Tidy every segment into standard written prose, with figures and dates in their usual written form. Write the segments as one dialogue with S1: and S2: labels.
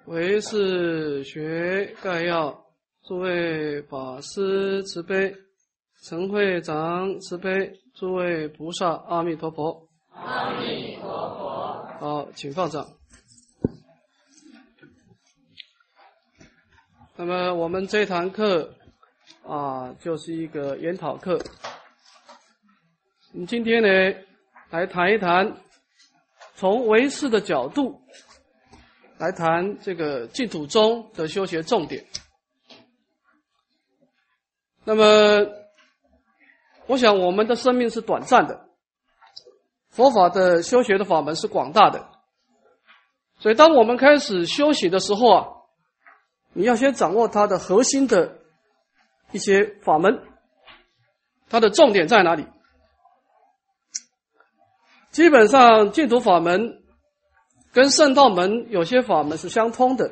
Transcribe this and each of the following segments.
S1: 唯识学概要，诸位法师慈悲，陈会长慈悲，诸位菩萨阿弥陀佛。
S2: 阿弥陀佛。
S1: 好，请放掌。那么我们这堂课就是一个研讨课。我们今天呢，来谈一谈从唯识的角度来谈这个净土宗的修学重点。那么我想我们的生命是短暂的，佛法的修学的法门是广大的，所以当我们开始修行的时候你要先掌握它的核心的一些法门，它的重点在哪里。基本上净土法门跟圣道门有些法门是相通的，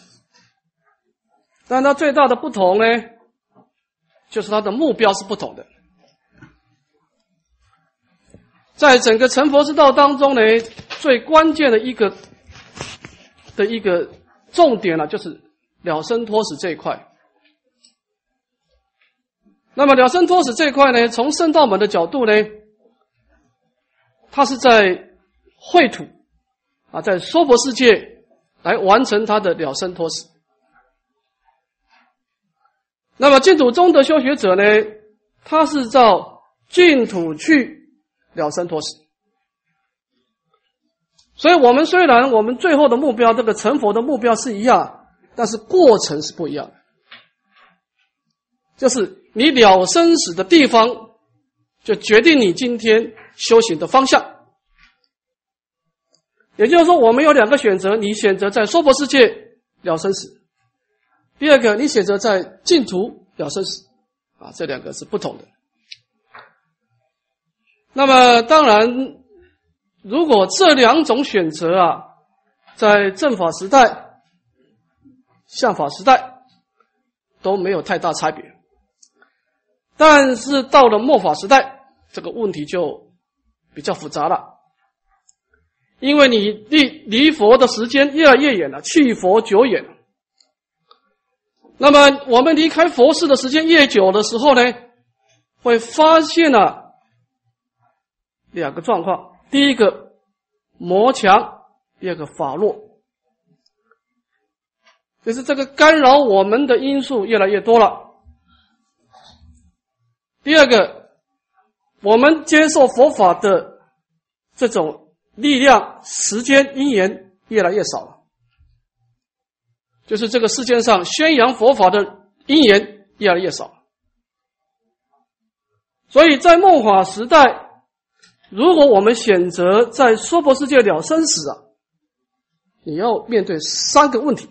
S1: 但它最大的不同呢，就是它的目标是不同的。在整个成佛之道当中呢，最关键的一个重点就是了生脱死这一块。那么了生脱死这一块呢，从圣道门的角度呢，它是在秽土在娑婆世界来完成它的了生脱死。那么净土宗的修学者呢，他是照净土去了生脱死。所以我们虽然我们最后的目标，这个成佛的目标是一样，但是过程是不一样的。就是你了生死的地方，就决定你今天修行的方向。也就是说，我们有两个选择，你选择在娑婆世界了生死，第二个你选择在净土了生死这两个是不同的。那么当然，如果这两种选择在正法时代、相法时代都没有太大差别，但是到了末法时代，这个问题就比较复杂了。因为你离佛的时间越来越远了，去佛久远了。那么我们离开佛事的时间越久的时候呢，会发现两个状况。第一个魔强，第二个法弱，就是这个干扰我们的因素越来越多了。第二个，我们接受佛法的这种力量、时间、因缘越来越少了，就是这个世界上宣扬佛法的因缘越来越少了。所以在末法时代，如果我们选择在娑婆世界了生死你要面对三个问题。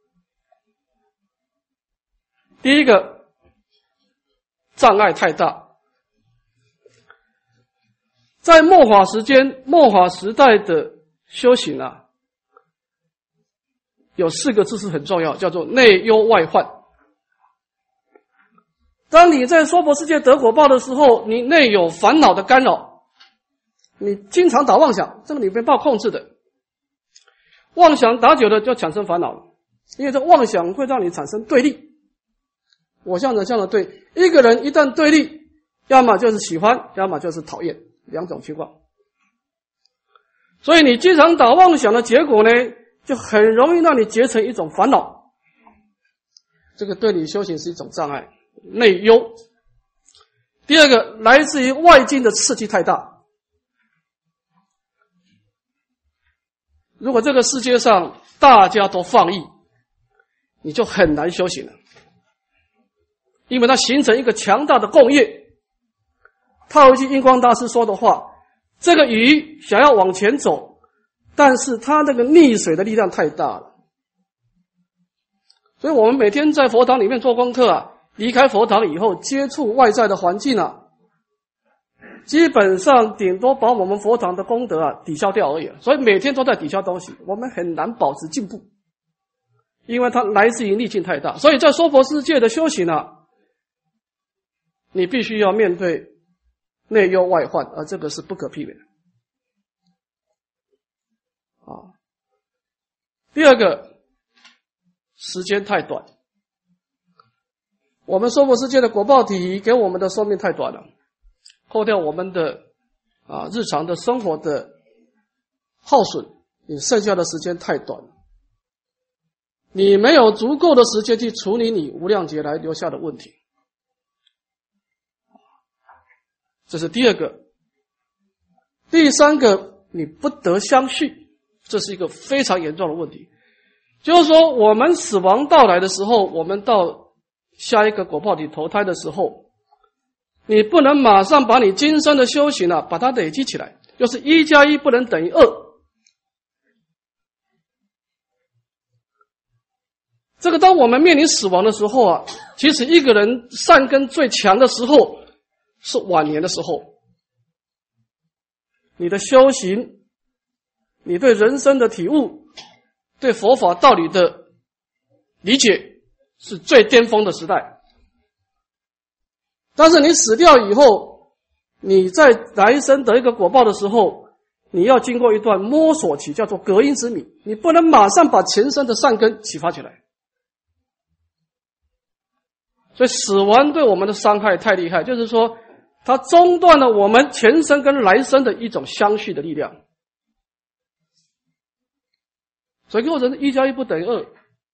S1: 第一个，障碍太大。在末法时代的修行有4个字是很重要，叫做内忧外患。当你在娑婆世界得果报的时候，你内有烦恼的干扰，你经常打妄想，这个你没办法控制的。妄想打久了就产生烦恼了，因为这妄想会让你产生对立。我向着对，一个人一旦对立，要么就是喜欢，要么就是讨厌，两种情况。所以你经常打妄想的结果呢，就很容易让你结成一种烦恼，这个对你修行是一种障碍，内忧。第二个，来自于外境的刺激太大。如果这个世界上大家都放逸，你就很难修行了，因为它形成一个强大的共业。套一句印光大师说的话，这个鱼想要往前走，但是它那个溺水的力量太大了。所以我们每天在佛堂里面做功课离开佛堂以后接触外在的环境基本上顶多把我们佛堂的功德抵消掉而已。所以每天都在抵消东西，我们很难保持进步，因为它来自于逆境太大。所以在娑婆世界的修行你必须要面对内忧外患，而这个是不可避免的。第二个， 时间太短。我们娑婆世界的果报体给我们的寿命太短了，扣掉我们的日常的生活的耗损，你剩下的时间太短了，你没有足够的时间去处理你无量劫来留下的问题。这是第二个。第三个，你不得相续，这是一个非常严重的问题。就是说我们死亡到来的时候，我们到下一个果报体投胎的时候，你不能马上把你今生的修行把它累积起来，就是1+1不能等于2。这个当我们面临死亡的时候其实一个人善根最强的时候是晚年的时候。你的修行，你对人生的体悟，对佛法道理的理解是最巅峰的时代。但是你死掉以后，你在来生得一个果报的时候，你要经过一段摸索期，叫做隔音之谜，你不能马上把前生的善根启发起来。所以死亡对我们的伤害太厉害，就是说它中断了我们前生跟来生的一种相续的力量。所以构成1+1不等于2。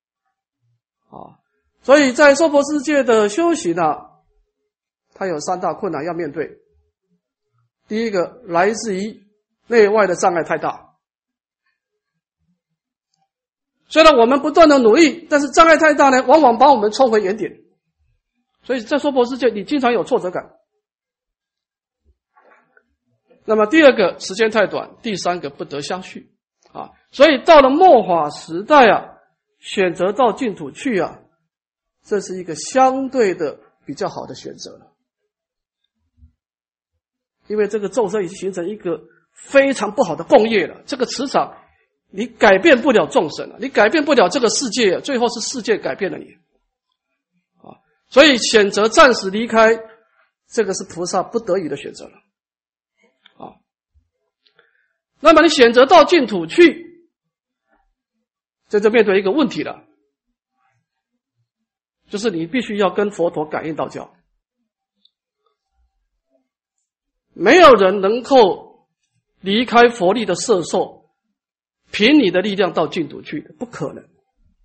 S1: 所以在娑婆世界的修行它有3大困难要面对。第一个，来自于内外的障碍太大。虽然我们不断的努力，但是障碍太大呢，往往把我们冲回原点。所以在娑婆世界你经常有挫折感。那么第二个，时间太短，第三个，不得相续所以到了末法时代选择到净土去这是一个相对的比较好的选择了。因为这个众生已经形成一个非常不好的共业了，这个磁场你改变不了众生了，你改变不了这个世界，最后是世界改变了你所以选择暂时离开，这个是菩萨不得已的选择了那么你选择到净土去，这就面对一个问题了，就是你必须要跟佛陀感应道交。没有人能够离开佛力的摄受，凭你的力量到净土去的，不可能。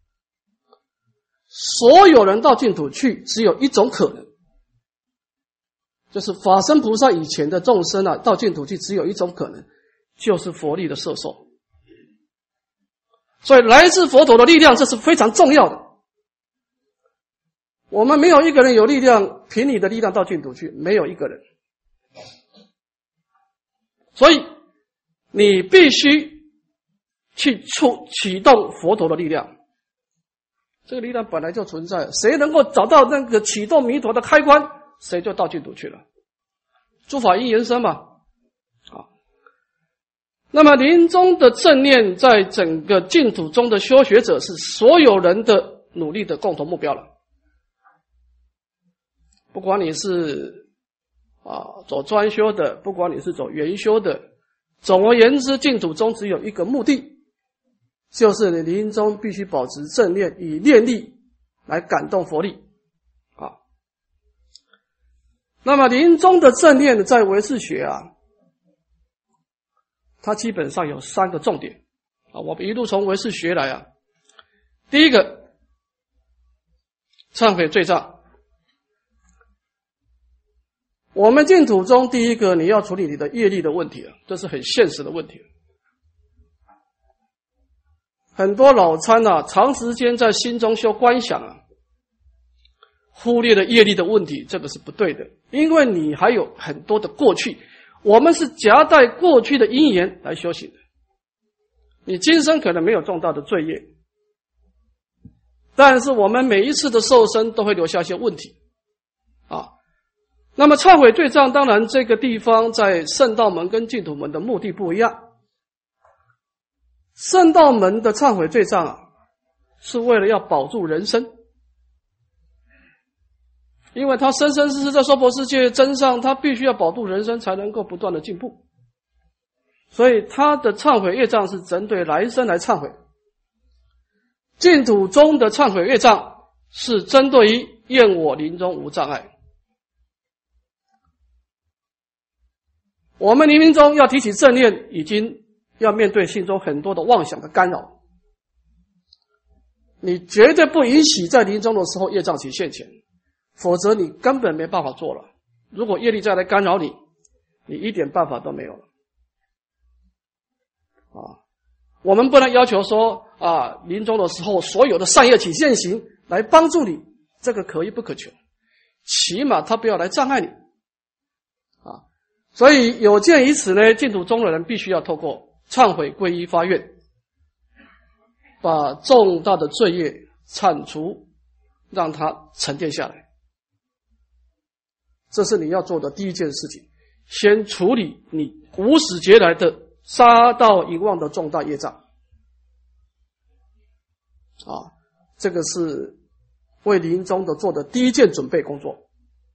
S1: 所有人到净土去只有一种可能，就是法身菩萨以前的众生到净土去只有一种可能，就是佛力的摄受。所以来自佛陀的力量，这是非常重要的。我们没有一个人有力量凭你的力量到净土去，没有一个人。所以你必须去启动佛陀的力量，这个力量本来就存在，谁能够找到那个启动弥陀的开关，谁就到净土去了。诸法因缘生嘛那么临终的正念在整个净土中的修学者是所有人的努力的共同目标了。不管你是走专修的，不管你是走圆修的，总而言之净土中只有一个目的，就是你临终必须保持正念，以念力来感动佛力那么临终的正念在唯识学它基本上有3个重点我们一路从唯识学来第一个，忏悔罪障。我们净土中第一个，你要处理你的业力的问题这是很现实的问题。很多老参长时间在心中修观想忽略了业力的问题，这个是不对的，因为你还有很多的过去，我们是夹带过去的因缘来修行的。你今生可能没有重大的罪业，但是我们每一次的受生都会留下一些问题那么忏悔罪障，当然这个地方在圣道门跟净土门的目的不一样。圣道门的忏悔罪障是为了要保住人生，因为他生生世世在娑婆世界真上，他必须要保住人生才能够不断的进步，所以他的忏悔业障是针对来生来忏悔。 净土中的忏悔业障是针对于愿我临终无障碍。我们临终要提起正念，已经要面对心中很多的妄想的干扰，你绝对不允许在临终的时候业障起现前，否则你根本没办法做了。如果业力再来干扰你，你一点办法都没有了。我们不能要求说临终的时候所有的善业起现行来帮助你，这个可遇不可求，起码他不要来障碍你所以有鉴于此呢，净土中的人必须要透过忏悔皈依发愿，把重大的罪业铲除，让它沉淀下来。这是你要做的第一件事情，先处理你无始劫来的杀盗淫妄的重大业障这个是为临终的做的第一件准备工作。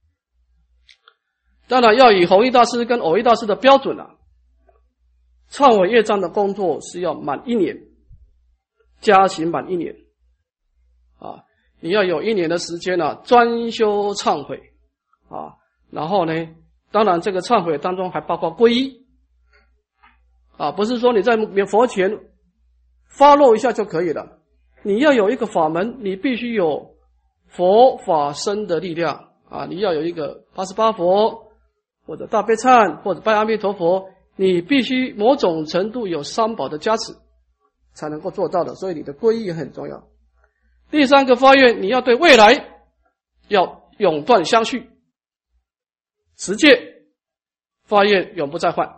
S1: 当然要以弘一大师跟偶一大师的标准忏悔业障的工作是要满1年，加行满1年你要有1年的时间专修忏悔然后呢，当然这个忏悔当中还包括皈依不是说你在佛前发落一下就可以了，你要有一个法门，你必须有佛法身的力量你要有一个88佛或者大悲忏或者拜阿弥陀佛，你必须某种程度有三宝的加持才能够做到的，所以你的皈依也很重要。第三个发愿，你要对未来要永断相续，持戒发愿永不再犯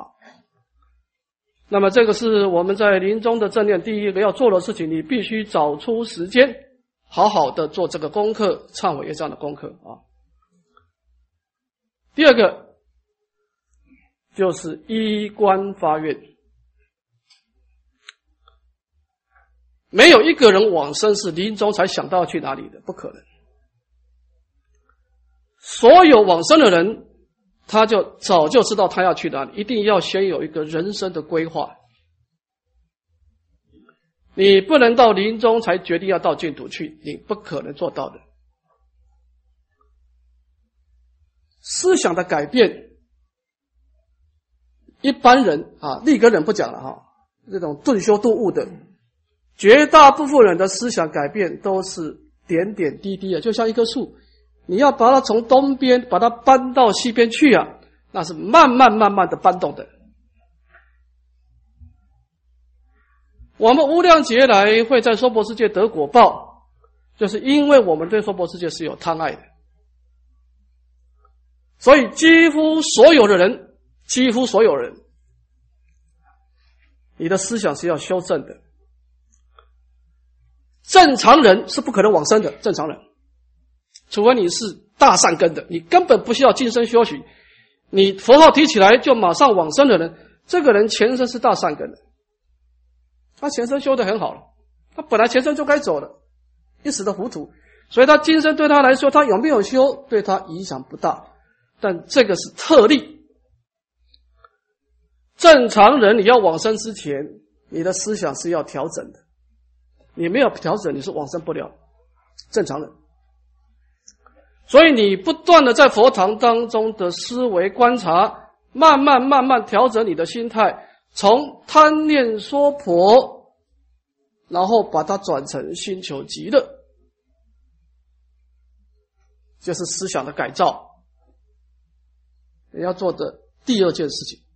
S1: 那么这个是我们在临终的正念第一个要做的事情，你必须找出时间好好的做这个功课，忏悔业障的功课第二个就是依观发愿。没有一个人往生是临终才想到要去哪里的，不可能。所有往生的人他就早就知道他要去哪里，一定要先有一个人生的规划。你不能到临终才决定要到净土去，你不可能做到的。思想的改变，一般人立根人不讲了这种顿修顿悟的，绝大部分人的思想改变都是点点滴滴就像一棵树，你要把它从东边把它搬到西边去那是慢慢的搬动的。我们无量劫来会在娑婆世界得果报，就是因为我们对娑婆世界是有贪爱的。所以几乎所有人，你的思想是要修正的。正常人是不可能往生的，正常人除非你是大善根的，你根本不需要今生修行，你佛号提起来就马上往生的人，这个人前生是大善根的，他前生修得很好了，他本来前生就该走了，一时的糊涂，所以他今生对他来说，他有没有修对他影响不大，但这个是特例。正常人你要往生之前，你的思想是要调整的，你没有调整你是往生不了，正常人。所以你不断的在佛堂当中的思维观察，慢慢调整你的心态，从贪念娑婆，然后把它转成心求极乐，就是思想的改造。你要做的第二件事情，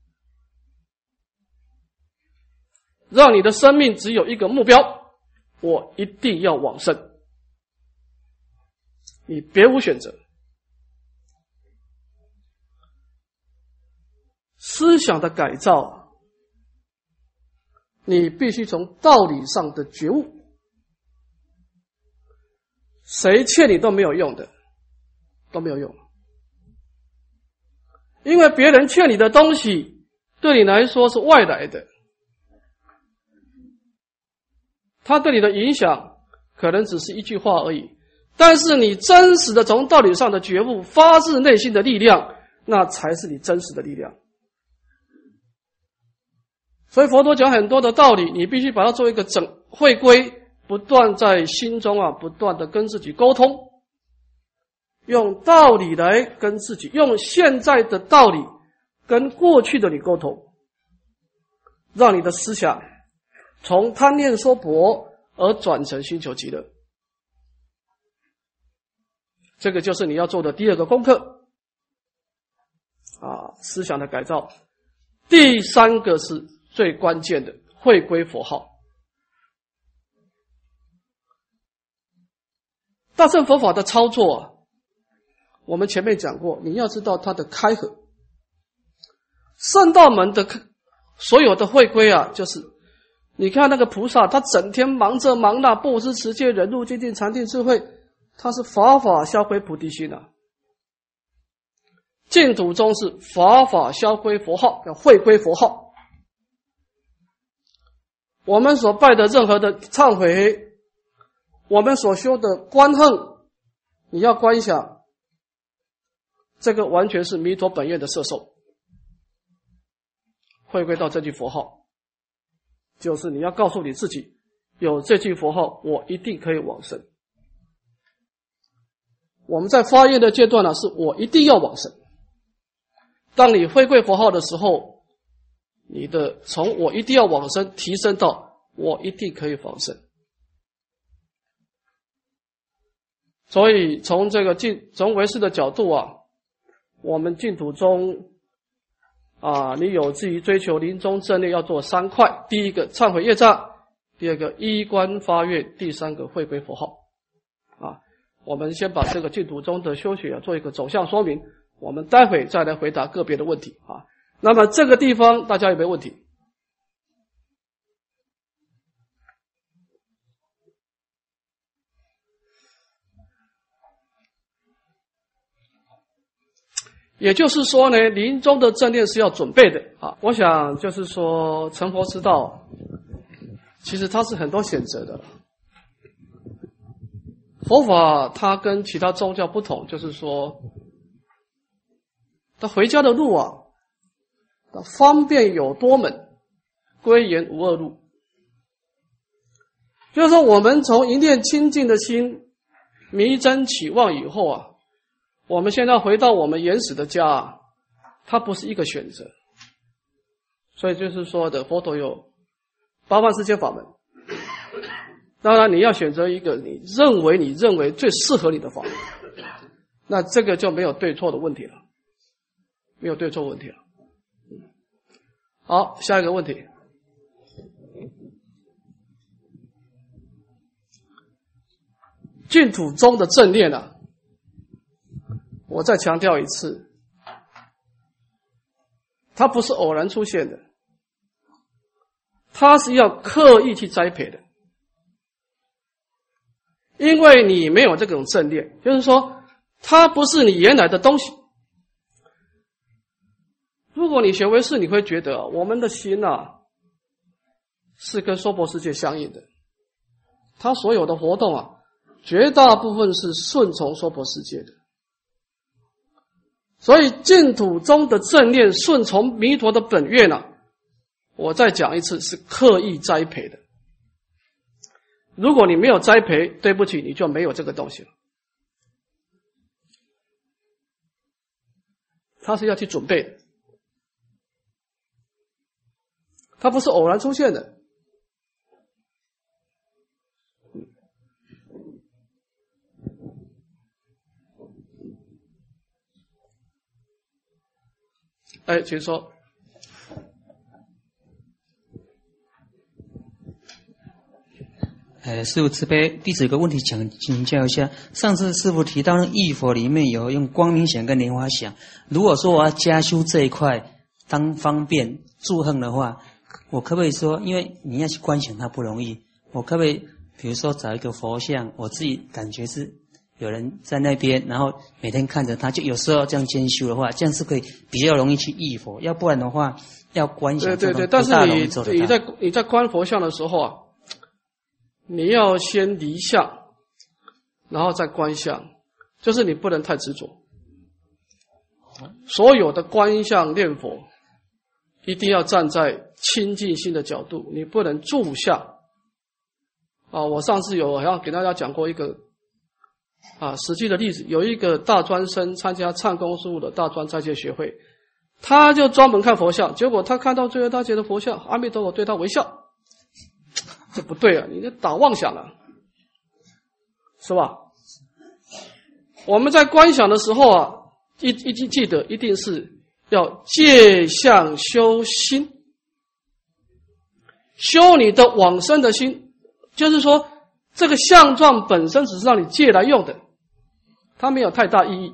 S1: 让你的生命只有一个目标，我一定要往生，你别无选择。思想的改造，你必须从道理上的觉悟，谁劝你都没有用的，都没有用。因为别人劝你的东西对你来说是外来的，他对你的影响可能只是一句话而已，但是你真实的从道理上的觉悟，发自内心的力量，那才是你真实的力量。所以佛陀讲很多的道理，你必须把它做一个汇归， 不断在心中不断的跟自己沟通，用道理来跟自己，用现在的道理跟过去的你沟通，让你的思想从贪念娑婆而转成星球极乐。这个就是你要做的第二个功课思想的改造。第三个是最关键的，回归佛号。大乘佛法的操作我们前面讲过，你要知道它的开合。圣道门的所有的回归就是你看那个菩萨，他整天忙这忙那，布施持戒忍辱精进禅定智慧，他是法法销毁菩提心净土宗是法法销毁佛号，要回归佛号。我们所拜的任何的忏悔，我们所修的观恨，你要观想，这个完全是弥陀本愿的摄受，回归到这句佛号，就是你要告诉你自己，有这句佛号，我一定可以往生。我们在发愿的阶段是我一定要往生。当你回归佛号的时候，你的从我一定要往生提升到我一定可以往生。所以从这个从唯识的角度我们净土中你有志于追求临终正念，要做3块：第一个忏悔业障，第二个依观发愿，第三个回归佛号我们先把这个净土中的修学做一个走向说明，我们待会再来回答个别的问题那么这个地方大家有没有问题？也就是说呢，临终的正念是要准备的我想就是说成佛之道其实它是很多选择的。佛法它跟其他宗教不同，就是说它回家的路它方便有多门，归元无二路。就是说我们从一念清净的心迷真起妄以后我们现在回到我们原始的家它不是一个选择。所以就是说的佛陀有8万4千法门，当然你要选择一个你认为最适合你的法门，那这个就没有对错的问题了，没有对错问题了。好，下一个问题。净土宗的正念我再强调一次，它不是偶然出现的，它是要刻意去栽培的。因为你没有这种正念，就是说它不是你原来的东西。如果你学唯识，你会觉得我们的心是跟娑婆世界相应的，它所有的活动绝大部分是顺从娑婆世界的。所以净土中的正念顺从弥陀的本愿我再讲一次，是刻意栽培的。如果你没有栽培，对不起，你就没有这个东西了。它是要去准备的，它不是偶然出现的。请说。
S3: 师父慈悲，弟子有个问题想请教一下。上次师父提到忆佛里面有用光明想跟莲花想，如果说我要加修这一块当方便助横的话，我可不可以说，因为你要去观想它不容易，我可不可以比如说找一个佛像，我自己感觉是有人在那边，然后每天看着他，就有时候这样兼修的话，这样是可以比较容易去忆佛。要不然的话要观想这种
S1: 但是
S3: 不大容易做得到。
S1: 你在观佛像的时候你要先离相，然后再观相，就是你不能太执着。所有的观相念佛一定要站在清净心的角度，你不能住相我上次好像给大家讲过一个实际的例子，有一个大专生参加唱功事务的大专在戒学会，他就专门看佛像，结果他看到最后大觉的佛像，阿弥陀佛对他微笑，这不对啊，你这打妄想了，是吧？我们在观想的时候一记得一定是要戒相修心，修你的往生的心，就是说这个相状本身只是让你戒来用的，它没有太大意义。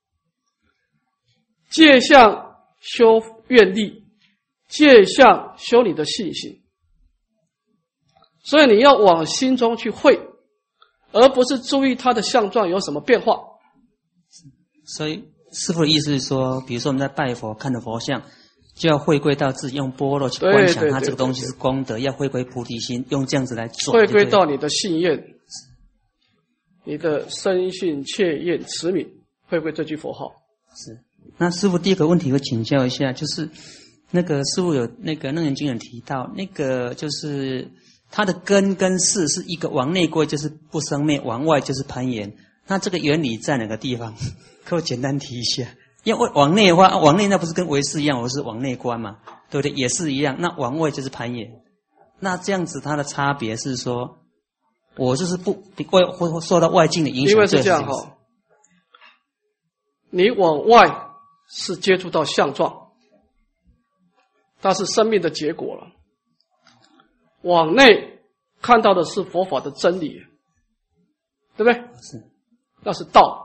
S1: 戒相修愿力，戒相修你的信心，所以你要往心中去会，而不是注意它的相状有什么变化。
S3: 所以师父的意思是说，比如说我们在拜佛看的佛像，就要回归到自己用般若去观想它这个东西是功德，要回归菩提心，用这样子来做。
S1: 回归到你的信愿，你的深信切愿持名，回归这句佛号。
S3: 是。那师父第一个问题我请教一下，就是那个师父有那个楞严经有提到，那个就是它的根跟事是一个往内归就是不生灭，往外就是攀岩。那这个原理在哪个地方？可我简单提一下。因为往内的话，往内那不是跟唯识一样，我是往内观嘛，对不对？也是一样。那往外就是攀岩。那这样子它的差别是说，我就是不会受到外境的影响。
S1: 因为是这样哈，你往外是接触到相状，它是生命的结果了。往内看到的是佛法的真理，对不对？
S3: 是，
S1: 那是道。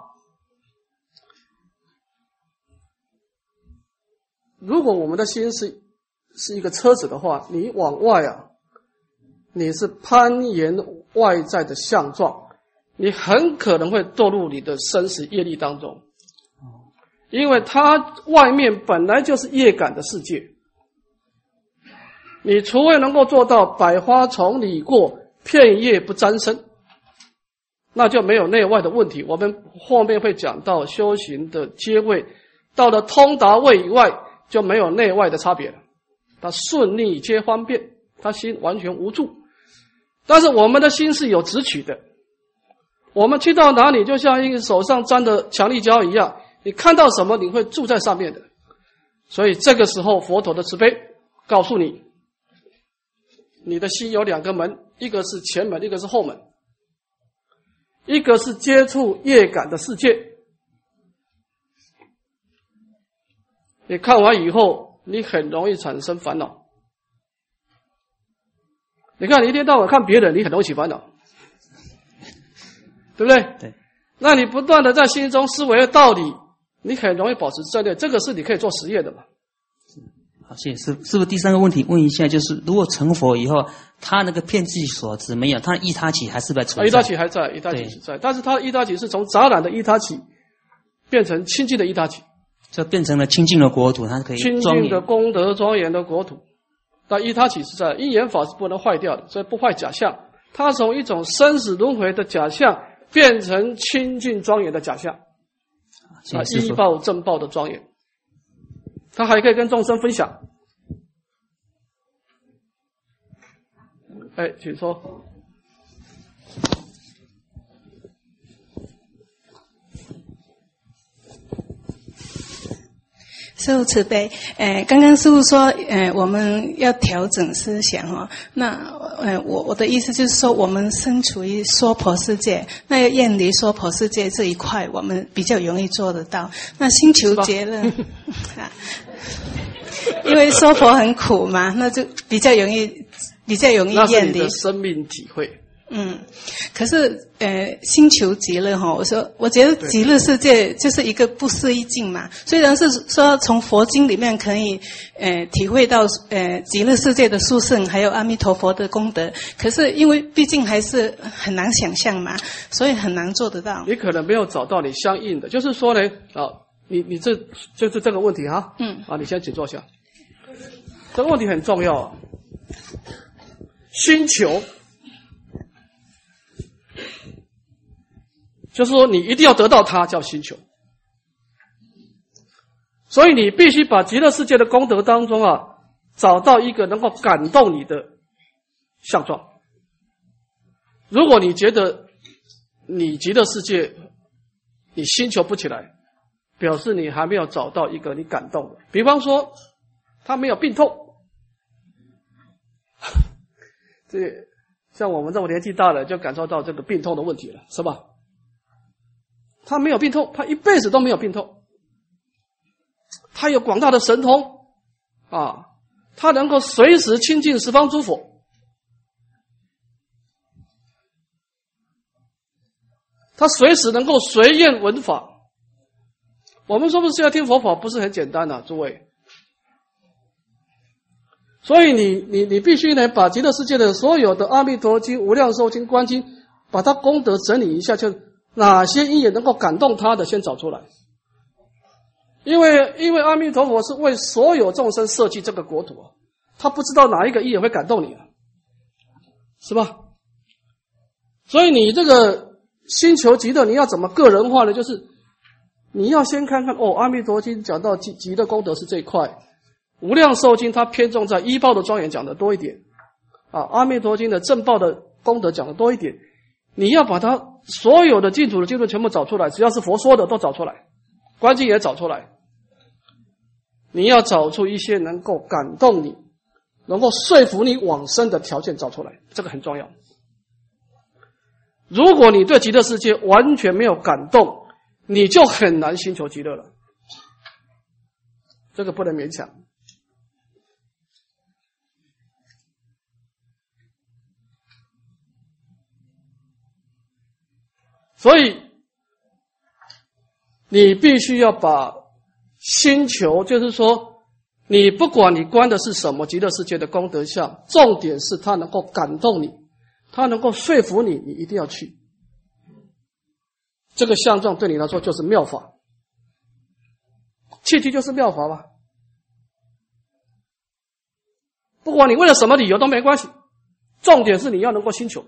S1: 如果我们的心是一个车子的话，你往外你是攀岩外在的相状，你很可能会堕入你的生死业力当中，因为它外面本来就是业感的世界。你除非能够做到百花丛里过，片叶不沾身，那就没有内外的问题。我们后面会讲到修行的阶位，到了通达位以外就没有内外的差别了，他顺逆皆方便，他心完全无助。但是我们的心是有直取的，我们去到哪里就像一个手上沾的强力胶一样，你看到什么你会住在上面的。所以这个时候佛陀的慈悲告诉你，你的心有两个门，一个是前门，一个是后门。一个是接触业感的世界，你看完以后你很容易产生烦恼。你看你一天到晚看别人，你很容易起烦恼，对不对？
S3: 对。
S1: 那你不断的在心中思维的道理，你很容易保持正念，这个是你可以做实验的嘛。
S3: 好，谢谢师父。是不是第三个问题问一下，就是如果成佛以后，他那个骗自己所执没有，他的依他起还是在存在？
S1: 依他起还在，依他起是在，但是他的依他起是从杂染的依他起变成清净的依他起，
S3: 就变成了清净的国土，它可以
S1: 清净的功德庄严的国土。那依他起是在，因缘法是不能坏掉的，所以不坏假象。它从一种生死轮回的假象变成清净庄严的假象，依报正报的庄严。他还可以跟众生分享。请说。
S4: 师父慈悲，刚刚师父说，我们要调整思想哦。那我的意思就是说，我们身处于娑婆世界，那要远离娑婆世界这一块，我们比较容易做得到。那星球结论因为娑婆很苦嘛，那就比较容易远离。
S1: 那是你的生命体会。
S4: 可是星球极乐哈，我觉得极乐世界就是一个不思议境嘛。虽然是说从佛经里面可以体会到极乐世界的殊胜，还有阿弥陀佛的功德，可是因为毕竟还是很难想象嘛，所以很难做得到。
S1: 你可能没有找到你相应的，就是说呢，你这就是这个问题哈。你先请坐下。这个问题很重要。星球就是说你一定要得到它，叫星球。所以你必须把极乐世界的功德当中找到一个能够感动你的相状。 如果你觉得你极乐世界你心求不起来，表示你还没有找到一个你感动的。比方说他没有病痛，这像我们这么年纪大了就感受到这个病痛的问题了，是吧？他没有病痛，他一辈子都没有病痛，他有广大的神通啊，他能够随时亲近十方诸佛，他随时能够随愿闻法。我们说不是要听佛法，不是很简单啊，诸位。所以你必须呢，把极乐世界的所有的阿弥陀经、无量寿经、观经，把它功德整理一下，就哪些因缘能够感动他的，先找出来。因为阿弥陀佛是为所有众生设计这个国土啊，他不知道哪一个因缘会感动你啊，是吧？所以你这个心求极乐，你要怎么个人化呢？就是你要先看看阿弥陀经讲到极乐功德是这一块，无量寿经它偏重在依报的庄严讲的多一点啊，阿弥陀经的正报的功德讲的多一点。你要把它所有的净土的经论全部找出来，只要是佛说的都找出来，观经也找出来。你要找出一些能够感动你、能够说服你往生的条件找出来，这个很重要。如果你对极乐世界完全没有感动，你就很难心求极乐了，这个不能勉强。所以你必须要把心求，就是说你不管你观的是什么极乐世界的功德相，重点是它能够感动你，它能够说服你，你一定要去。这个相状对你来说就是妙法，契机就是妙法吧。不管你为了什么理由都没关系，重点是你要能够心求。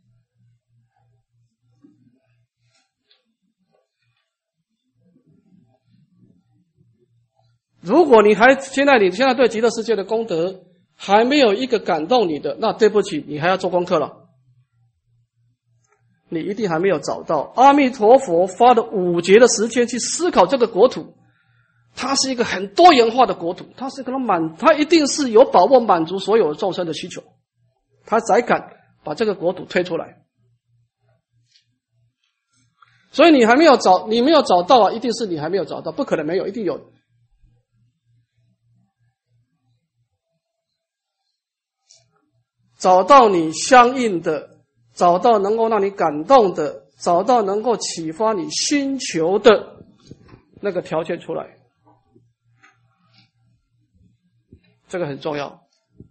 S1: 如果你现在对极乐世界的功德还没有一个感动你的，那对不起，你还要做功课了。你一定还没有找到阿弥陀佛发的5劫的时间去思考这个国土，它是一个很多元化的国土，它一定是有把握满足所有众生的需求，他才敢把这个国土推出来。所以你没有找到啊，一定是你还没有找到，不可能没有，一定有。找到你相应的，找到能够让你感动的，找到能够启发你心求的那个条件出来，这个很重要。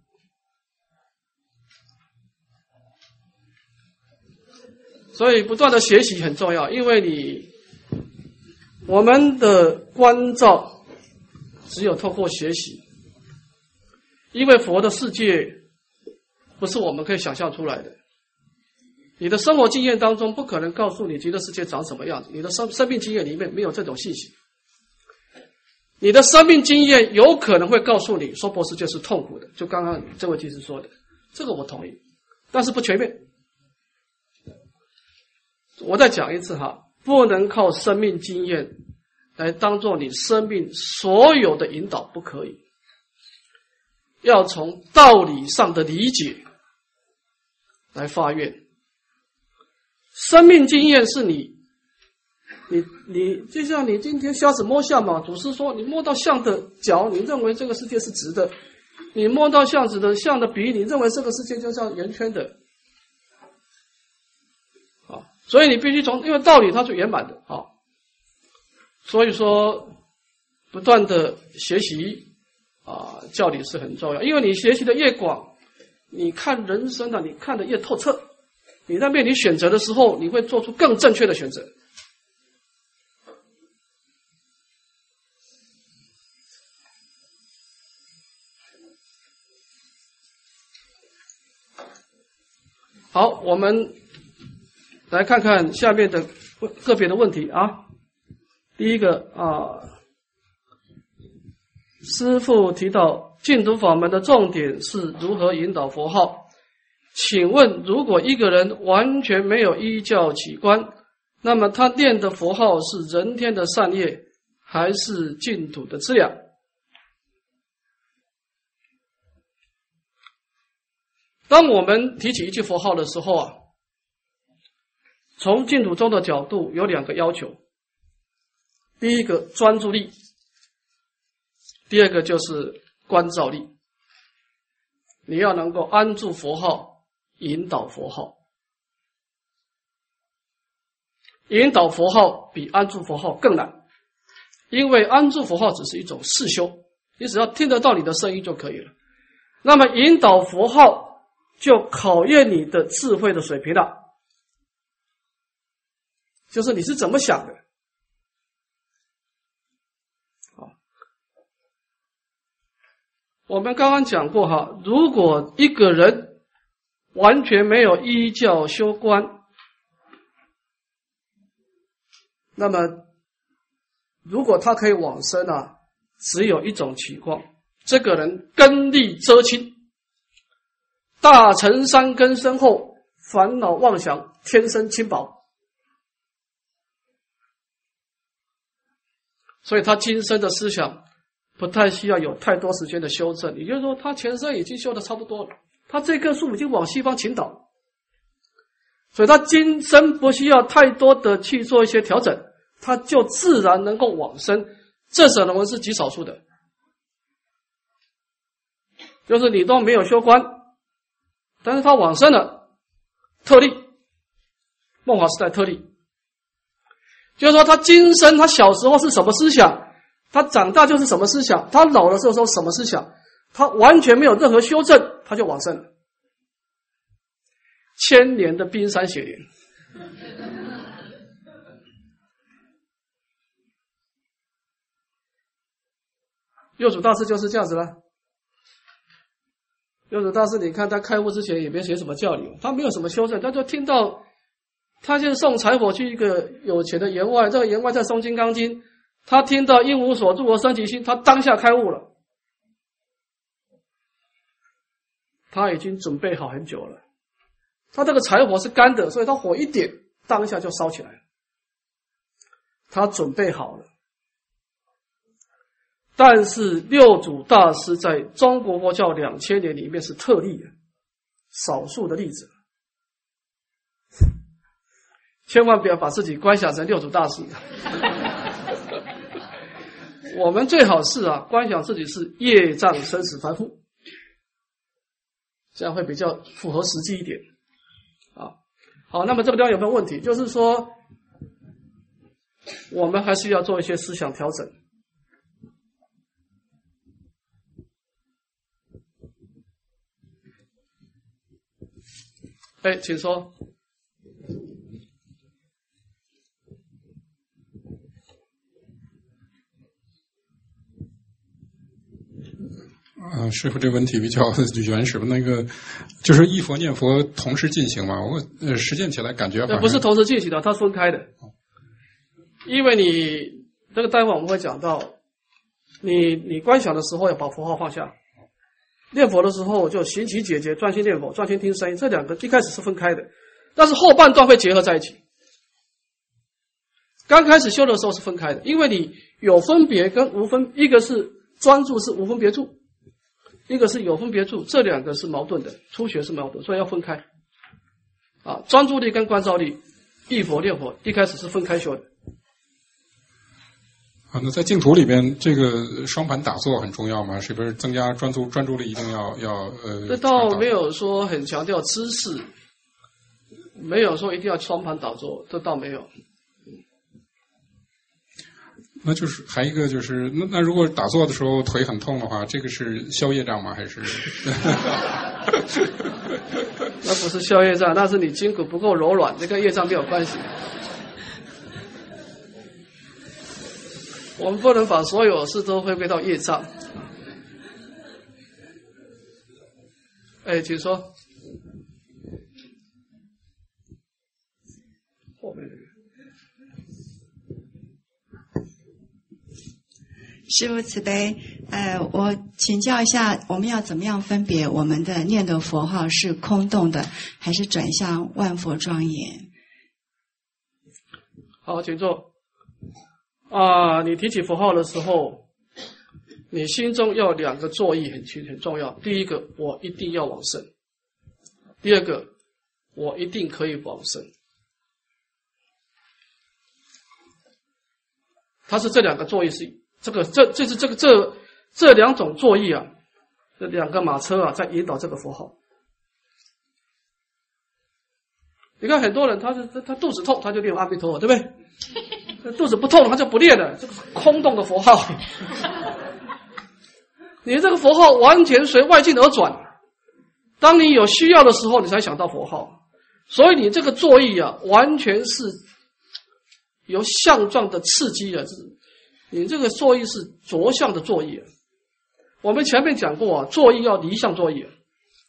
S1: 所以不断的学习很重要，因为我们的关照只有透过学习，因为佛的世界不是我们可以想象出来的，你的生活经验当中不可能告诉你极乐世界长什么样子，你的生命经验里面没有这种信息。你的生命经验有可能会告诉你娑婆世界是痛苦的，就刚刚这位居士说的，这个我同意，但是不全面。我再讲一次哈，不能靠生命经验来当做你生命所有的引导，不可以。要从道理上的理解来发愿。生命经验是你就像你今天瞎子摸象嘛，祖师说你摸到象的脚，你认为这个世界是直的；你摸到象的鼻，你认为这个世界就像圆圈的。所以你必须因为道理它是圆满的啊，所以说不断的学习啊，教理是很重要。因为你学习的越广，你看人生你看得越透彻，你在面临选择的时候，你会做出更正确的选择。好，我们来看看下面的个别的问题啊。第一个师父提到净土法门的重点是如何引导佛号， 请问，如果一个人完全没有依教起观，那么他念的佛号是人天的善业，还是净土的资粮？当我们提起一句佛号的时候啊，从净土宗的角度有2个要求。第一个专注力，第二个就是关照力。你要能够安住佛号，引导佛号。引导佛号比安住佛号更难，因为安住佛号只是一种事修，你只要听得到你的声音就可以了。那么引导佛号就考验你的智慧的水平了，就是你是怎么想的。我们刚刚讲过哈，如果一个人完全没有依教修观，那么如果他可以往生啊，只有一种情况，这个人根力遮清，大乘三根深厚，烦恼妄想天生轻薄，所以他今生的思想不太需要有太多时间的修正，也就是说他前生已经修得差不多了，他这棵树已经往西方倾倒，所以他今生不需要太多的去做一些调整，他就自然能够往生。这种人是极少数的，就是你都没有修观，但是他往生了，特例，梦华时代特例，就是说他今生他小时候是什么思想，他长大就是什么思想，他老的时候什么思想，他完全没有任何修正，他就往生了。千年的冰山雪莲。六祖大师就是这样子了。六祖大师你看他开悟之前也没学什么教理，他没有什么修正，他就听到他就送柴火去一个有钱的员外，这个员外在诵金刚经，他听到应无所住而生其心，他当下开悟了。他已经准备好很久了，他这个柴火是干的，所以他火一点当下就烧起来了，他准备好了。但是六祖大师在中国佛教2000年里面是特例的，少数的例子，千万不要把自己观想成六祖大师。我们最好是观想自己是业障生死凡夫，这样会比较符合实际一点啊。好，那么这个地方有没有问题？就是说我们还是要做一些思想调整。请说。
S5: 师父这问题比较原始，那个就是忆佛念佛同时进行嘛？我实践起来感觉
S1: 不是同时进行的，它是分开的。因为你这个待会我们会讲到，你观想的时候要把佛号放下，念佛的时候就行其解决，专心念佛，专心听声音，这两个一开始是分开的，但是后半段会结合在一起。刚开始修的时候是分开的，因为你有分别跟无分，一个是专注是无分别住，一个是有分别住，这两个是矛盾的，初学是矛盾，所以要分开。专注力跟关照力，忆佛念佛一开始是分开修的。
S5: 那在净土里边，这个双盘打坐很重要吗？是不是增加专注力一定要
S1: 这倒没有说很强调姿势，没有说一定要双盘打坐，这倒没有。
S5: 那就是还一个就是那如果打坐的时候腿很痛的话，这个是消业障吗？还是？
S1: 那不是消业障，那是你筋骨不够柔软，这跟业障没有关系。我们不能把所有事都回归到业障。请说。后面这个。
S6: 师父慈悲， 我请教一下，我们要怎么样分别我们的念的佛号是空洞的，还是转向万佛庄严？
S1: 好，请坐。你提起佛号的时候，你心中要两个作意很重要。第一个，我一定要往生；第二个，我一定可以往生。它是这两个作意是这两种作意啊，这两个马车啊，在引导这个佛号。你看很多人，他肚子痛，他就念阿弥陀佛，对不对？肚子不痛，他就不念了，这个是空洞的佛号。你这个佛号完全随外境而转，当你有需要的时候，你才想到佛号。所以你这个作意啊，完全是由相状的刺激啊，你这个作意是着相的作意啊。我们前面讲过啊，作意要离相作意啊。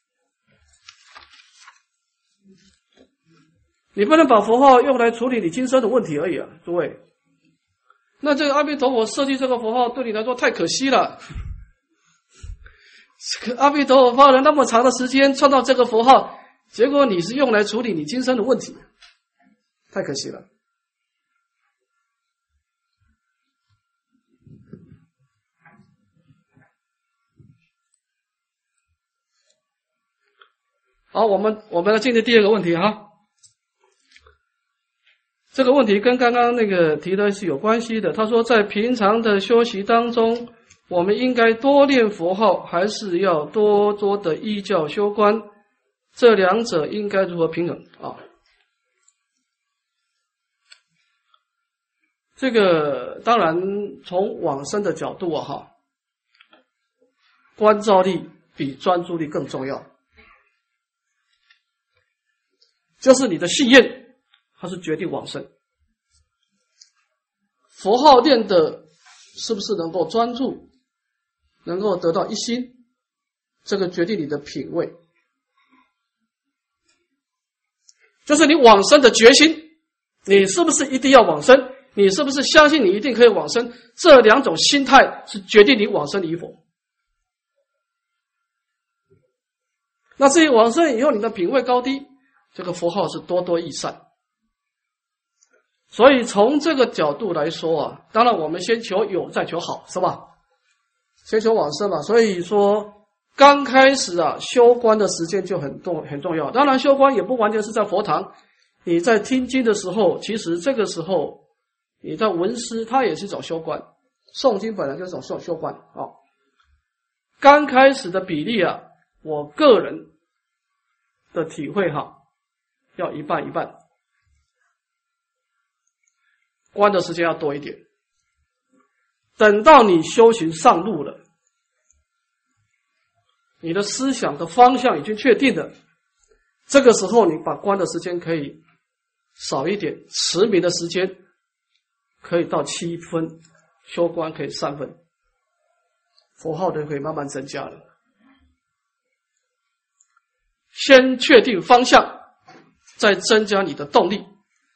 S1: 你不能把佛号用来处理你今生的问题而已啊，诸位。那这个阿弥陀佛设计这个佛号对你来说太可惜了。这个阿弥陀佛花了那么长的时间创造这个佛号，结果你是用来处理你今生的问题，太可惜了。好，我们来进入第二个问题哈。这个问题跟刚刚那个提的是有关系的。他说，在平常的修习当中，我们应该多念佛号，还是要多多的依教修观？这两者应该如何平衡啊？这个当然从往生的角度啊，观照力比专注力更重要。就是你的信念，它是决定往生。佛号念的是不是能够专注，能够得到一心，这个决定你的品位。就是你往生的决心，你是不是一定要往生，你是不是相信你一定可以往生，这两种心态是决定你往生与否。那至于往生以后你的品位高低，这个佛号是多多益善。所以从这个角度来说啊，当然我们先求有再求好，是吧？先求往生嘛。所以说刚开始啊，修观的时间就很重要。当然修观也不完全是在佛堂，你在听经的时候，其实这个时候你在闻思，它也是一种修观。诵经本来就是一种修观啊。刚开始的比例啊，我个人的体会哈，要一半一半。观的时间要多一点，等到你修行上路了，你的思想的方向已经确定了，这个时候你把观的时间可以少一点，持名的时间可以到7分，修观可以3分，佛号的可以慢慢增加了。先确定方向，再增加你的动力。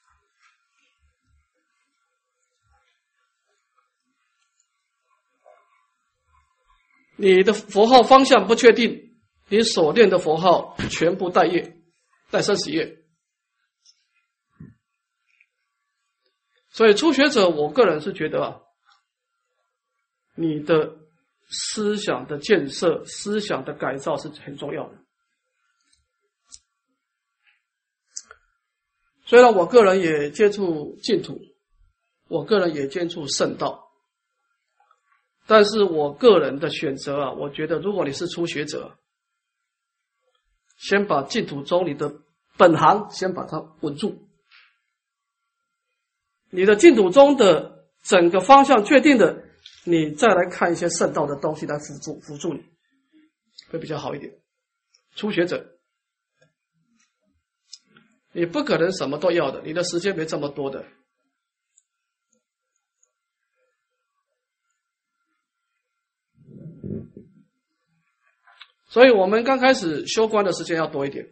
S1: 你的佛号方向不确定，你所念的佛号全部带业，带生死业。所以初学者，我个人是觉得啊，你的思想的建设、思想的改造是很重要的。虽然我个人也接触净土，我个人也接触圣道，但是我个人的选择啊，我觉得如果你是初学者，先把净土中你的本行先把它稳住，你的净土中的整个方向确定的，你再来看一些圣道的东西来辅助你，会比较好一点。初学者你不可能什么都要的，你的时间没这么多的。所以我们刚开始修观的时间要多一点，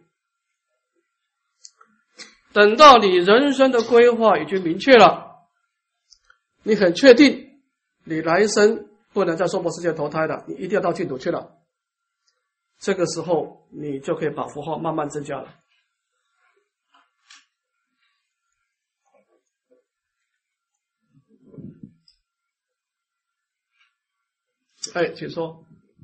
S1: 等到你人生的规划已经明确了，你很确定你来生不能在娑婆世界投胎了，你一定要到净土去了。这个时候你就可以把佛号慢慢增加了。哎，请说。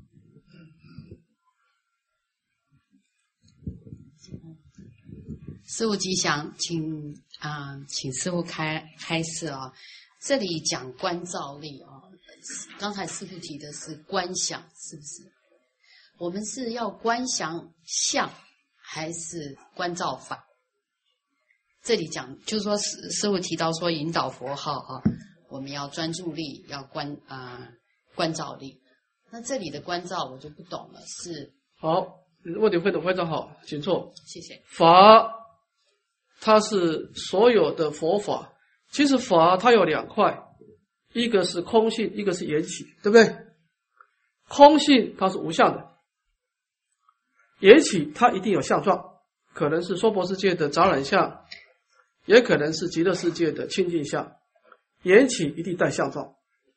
S2: 师父吉祥，请师父开示啊。这里讲观照力啊，刚才师父提的是观想，是不是？我们是要观想相还是观照法？这里讲就是说，师父提到说引导佛号啊，我们要专注力，要观照力。那这里的观照我就不懂了，是
S1: 好，问题非常好，请坐。
S2: 谢谢。
S1: 法，它是所有的佛法，其实法它有两块，一个是空性，一个是缘起，对不对？空性它是无相的，缘起它一定有相状，可能是娑婆世界的杂染相，也可能是极乐世界的清净相，缘起一定带相状。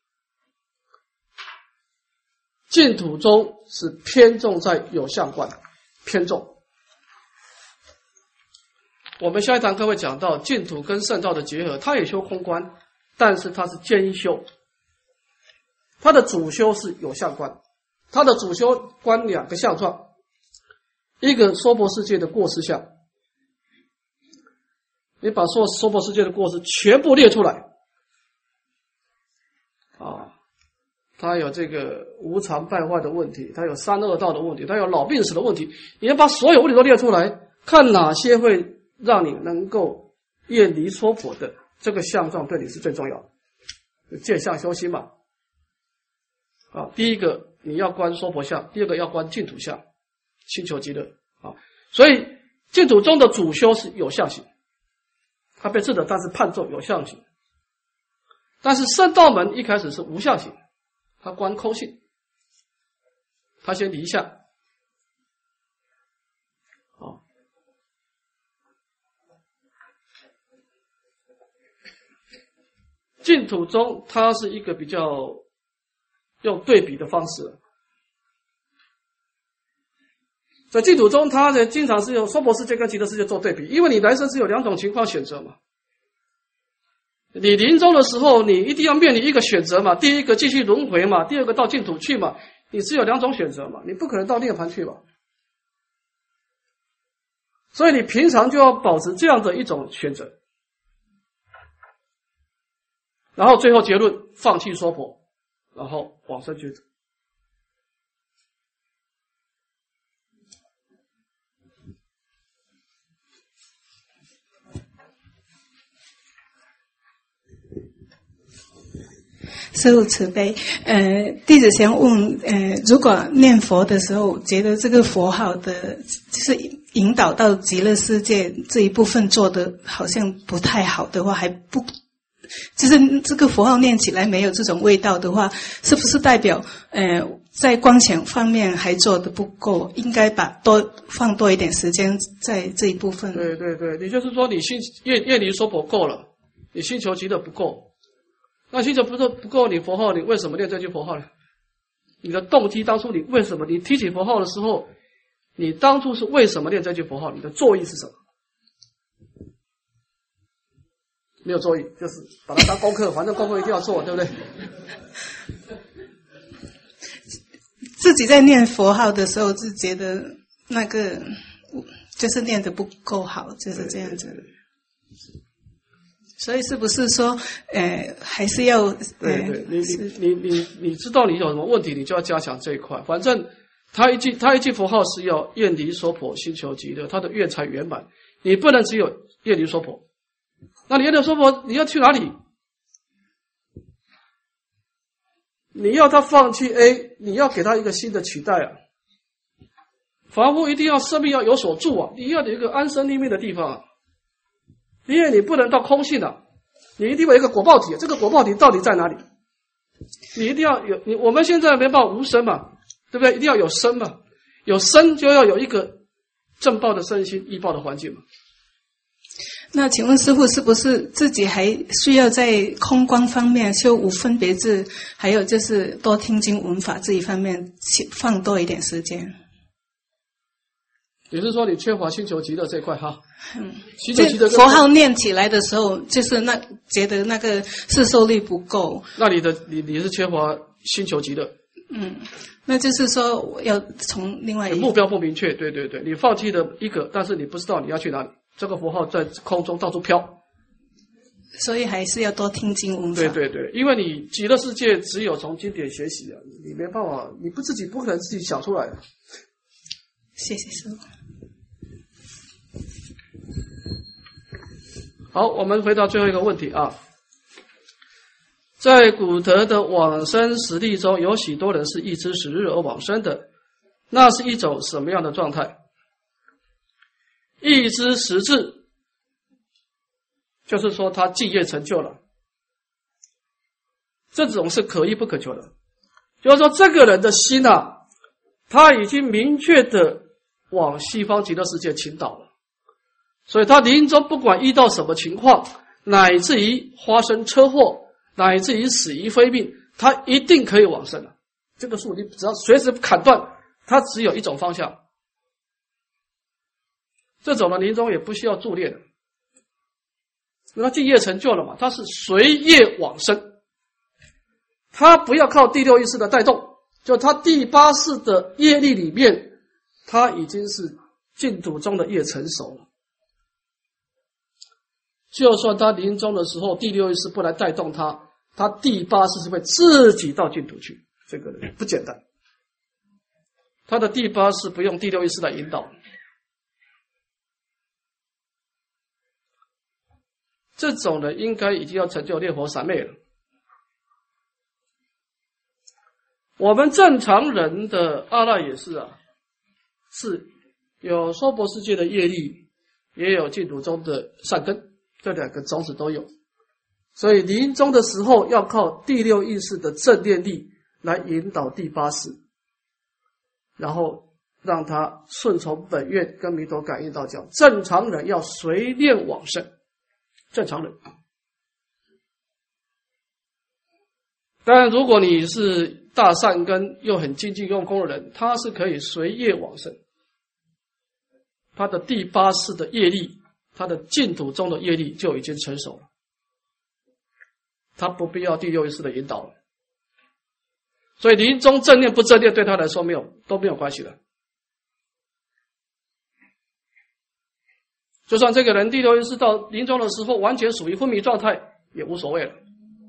S1: 净土中是偏重在有相观，偏重。我们下一堂课会讲到净土跟圣道的结合，它也修空观，但是它是兼修，它的主修是有相观，它的主修观两个相状，一个娑婆世界的过失相，你把娑婆世界的过失全部列出来啊。他有这个无常败坏的问题，他有三恶道的问题，他有老病死的问题，你要把所有问题都列出来，看哪些会让你能够远离娑婆的这个相状对你是最重要的。见相修心嘛。第一个你要观娑婆相，第二个要观净土相，心求极乐啊。所以净土中的主修是有相性，他被智者但是判重有相性，但是圣道门一开始是无相性。他观空性，他先离相。净土中它是一个比较用对比的方式，在净土中它经常是用娑婆世界跟极乐世界做对比，因为你来生是有两种情况选择嘛。你临终的时候，你一定要面临一个选择嘛，第一个继续轮回嘛，第二个到净土去嘛，你只有两种选择嘛，你不可能到涅槃去嘛。所以你平常就要保持这样的一种选择，然后最后结论放弃娑婆，然后往生净土。
S4: 师父慈悲，弟子想问，如果念佛的时候觉得这个佛号的，就是引导到极乐世界这一部分做的好像不太好的话，还不，就是这个佛号念起来没有这种味道的话，是不是代表，在光显方面还做得不够，应该放多一点时间在这一部分？
S1: 对对对，也就是说你愿离娑婆够了，你心求极乐不够。那心求不够，你佛号你为什么念这句佛号呢？你的动机当初你为什么你提起佛号的时候，你当初是为什么念这句佛号？你的作意是什么？没有作意，就是把它当功课，反正功课一定要做，对不对？
S4: 自己在念佛号的时候，是觉得那个就是念得不够好，就是这样子。所以是不是说，还是要
S1: 对对，你知道你有什么问题，你就要加强这一块。反正他一句佛号是要愿离娑婆，心求极乐，他的愿才圆满。你不能只有愿离娑婆，那你愿离娑婆，你要去哪里？你要他放弃 A， 你要给他一个新的取代啊。凡夫一定要生命要有所住啊，你要有一个安身立命的地方啊。因为你不能到空性了，你一定有一个果报体，这个果报体到底在哪里？你一定要有，我们现在没办法无生嘛，对不对？一定要有生嘛，有生就要有一个正报的身心，异报的环境嘛。
S4: 那请问师父，是不是自己还需要在空观方面修无分别智，还有就是多听经闻法这一方面放多一点时间？
S1: 也就是说，你缺乏星球极乐这一块哈。星球极乐
S4: 佛号念起来的时候，就是觉得那个摄受力不够。
S1: 那你是缺乏星球极乐。
S4: 那就是说我要从另外一个
S1: 目标不明确，对对对，你放弃了一个，但是你不知道你要去哪里。这个佛号在空中到处飘，
S4: 所以还是要多听经闻法。
S1: 对对对，因为你极乐世界只有从经典学习啊，你没办法，你不可能自己想出来的。
S4: 谢谢师父。
S1: 好，我们回到最后一个问题啊。在古德的往生实例中，有许多人是一知十日而往生的，那是一种什么样的状态？一知十智，就是说他净业成就了，这种是可遇不可求的。就是说这个人的心啊，他已经明确的往西方极乐世界倾倒了，所以他临终不管遇到什么情况，乃至于发生车祸，乃至于死于非命，他一定可以往生了。这个树你只要随时砍断，它只有一种方向。这种的临终也不需要助念的，因为他净业成就了嘛，他是随业往生，他不要靠第六意识的带动，就他第八识的业力里面，他已经是净土中的业成熟了。就算他临终的时候第六意识不来带动他，他第八识是会自己到净土去，这个人不简单，他的第八识不用第六意识来引导。这种人应该已经要成就念佛三昧了。我们正常人的阿赖也是啊，是有娑婆世界的业力，也有净土中的善根，这两个种子都有。所以临终的时候要靠第六意识的正念力来引导第八识，然后让他顺从本愿跟弥陀感应道交。正常人要随念往生，正常人。当然如果你是大善根又很精进用功的人，他是可以随业往生，他的第八识的业力，他的净土中的业力就已经成熟了，他不必要第六意识的引导了。所以临终正念不正念对他来说都没有关系的。就算这个人第六意识到临终的时候完全属于昏迷状态也无所谓了，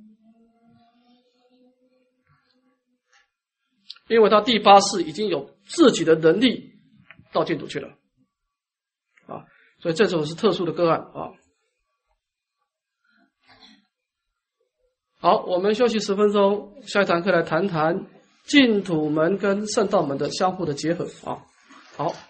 S1: 因为他第八识已经有自己的能力到净土去了啊，所以这种是特殊的个案啊。好，我们休息10分钟，下一堂课来谈谈净土门跟圣道门的相互的结合啊。好。